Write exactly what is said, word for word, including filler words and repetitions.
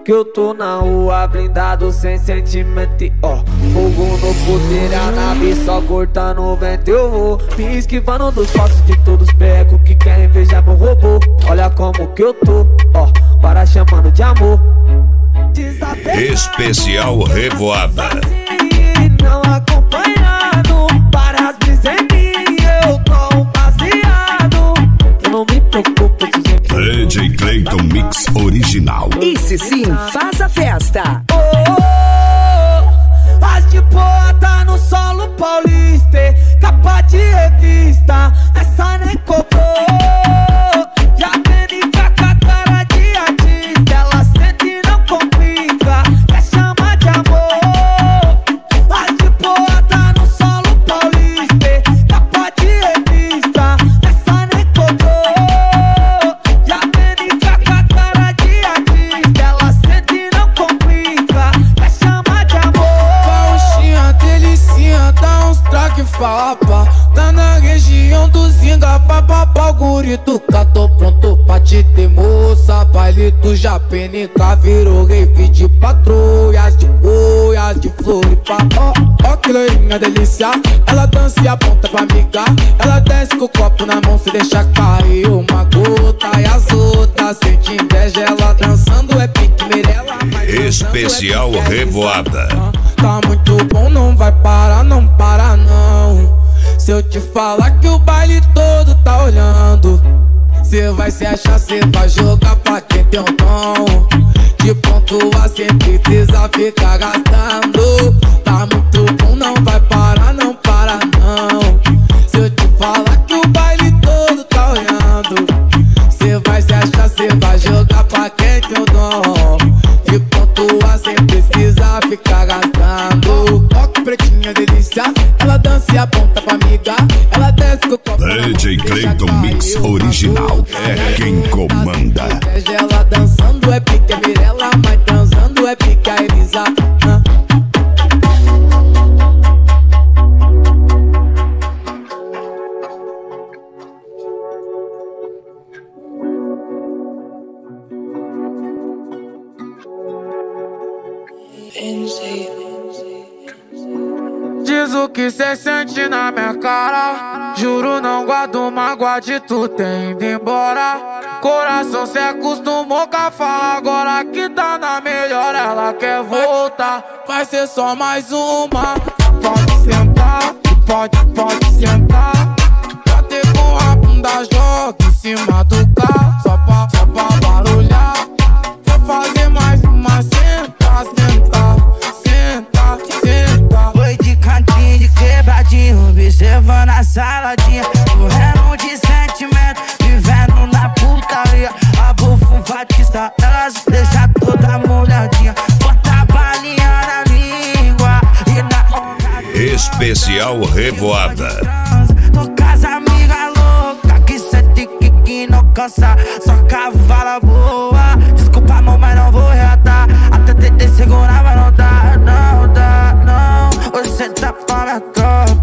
que eu tô na rua, blindado sem sentimento e ó, fogo no puteiro, a nave só cortando o vento. Eu vou me esquivando dos passos de todos os becos que querem beijar meu robô. Olha como que eu tô, ó, para chamando de amor. Especial Revoada. Não acompanhado, para as brisas em mim, eu tô um baseado. Eu não me preocupo se D J Clayton Mix Original. Esse sim faz a festa. Oh, oh, oh, as de boa tá no solo paulista, capa de revista, essa nem cobrou. Já vem com a cara de artista, ela sente e não complica, quer chamar de amor. As de boa tá no solo paulista, capa de revista, essa nem cobrou. Já vem com a cara de artista, ela sente e não complica, quer chamar de amor. Pauxinha, delicinha, dá uns traque fapa. Tá na região do Zinga, papapá, guri do cá, tô pronto pra te ter moça. Baile do Japenica virou rave de patrulhas, de boias, de Floripa. Ó, ó que loirinha delícia, ela dança e aponta pra amigar. Ela desce com o copo na mão, se deixa cair uma gota. E as outras sente inveja, ela dançando é pique Mirella. Especial é Revoada. Tá muito bom, não vai parar, não para não. Se eu te falar que o baile todo tá olhando, cê vai se achar, cê vai jogar pra quem tem um dom. De pontua sem precisa ficar gastando. Tá muito bom, não vai parar, não para não. Se eu te falar que o baile todo tá olhando, cê vai se achar, cê vai jogar pra quem tem um dom. De pontua sem precisa ficar gastando. Ó que pretinha delícia, ela dança e aponta pra amiga. Ela desce com o copo D J Clayton Mix Original é quem comanda. Ela dançando é pique a Mirella, mas dançando é pique a Elisa. Diz o que cê sente na minha cara, juro não guardo mágoa de tu ter ido embora. Coração cê acostumou com a farra, agora que tá na melhor ela quer voltar. Vai ser só mais uma, Pode sentar, pode, pode sentar. bater com a bunda, joga em cima do carro. Só pra, só pra barulhar, vou fazer mais uma, senta, senta, senta, senta. Foi de cantinho, de quebradinho, observando a saladinha, morrendo de sentimento, vivendo na putaria. A bufo Batista, elas deixam toda molhadinha, bota a balinha na língua e na onda. Especial Revoada. Tô com as amigas loucas, que sente que, que não cansa, só cavala boa. Desculpa, amor, mas não vou reatar. Até tentei segurar, mas não dá, não dá, não. Hoje cê tá pra minha tropa,